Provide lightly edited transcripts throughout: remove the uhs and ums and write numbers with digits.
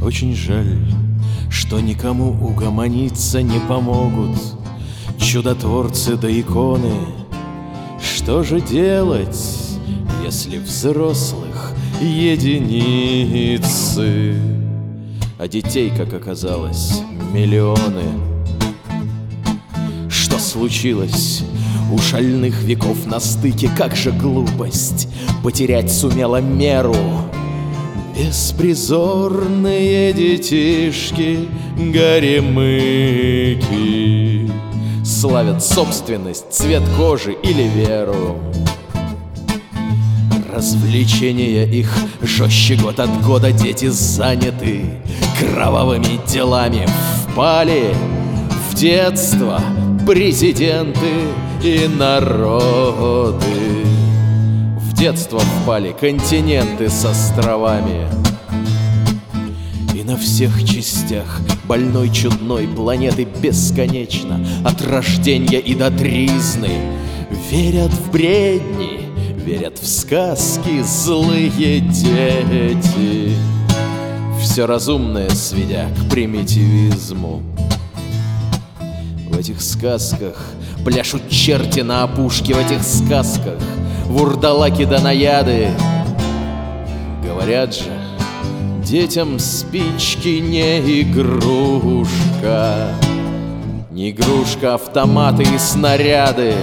Очень жаль, что никому угомониться не помогут чудотворцы да иконы. Что же делать, если взрослых единицы, а детей, как оказалось, миллионы? Что случилось у шальных веков на стыке? Как же глупость потерять сумела меру. Беспризорные детишки горемыки славят собственность, цвет кожи или веру. Развлечения их жестче год от года. Дети заняты кровавыми делами. Впали в детство президенты и народы. В детство впали континенты с островами. И на всех частях больной чудной планеты бесконечно, от рождения и до тризны, верят в бредни, верят в сказки злые дети, все разумное сведя к примитивизму. В этих сказках пляшут черти на опушке, в этих сказках вурдалаки да наяды. Говорят же, детям спички не игрушка, не игрушка, автоматы и снаряды.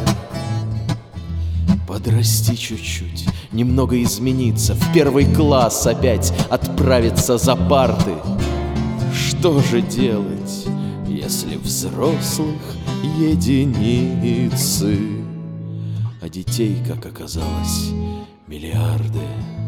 Подрасти чуть-чуть, немного измениться, в первый класс опять отправиться за парты. Что же делать, если взрослых единицы, а детей, как оказалось, миллиарды?